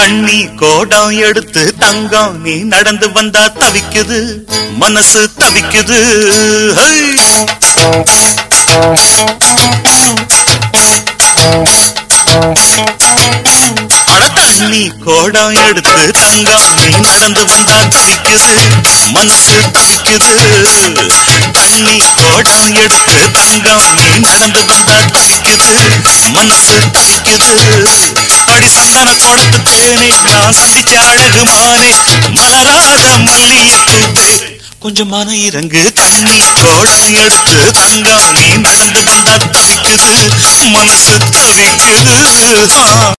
தண்ணி கோடம் எடுத்து தங்கம் நீ நடந்து வந்தா தவிக்குது மனசு தவிக்குது தண்ணி கோடம் எடுத்து தங்கம் நீ நடந்து வந்தா தவிக்குது மனசு தவிக்குது தண்ணி கோடம் எடுத்து தங்கம் நீ நடந்து வந்தா தவிக்குது மனசு தவிக்குது படி சந்தன தோட்டத்து தேனே நான் சந்திச்ச அழகு மானே மலராத மல்லிகை பூவே கொஞ்சம் மன இறங்கு தண்ணி கோடம் எடுத்து தங்கம் நீ நடந்து வந்தா தவிக்குது மனசு தவிக்குது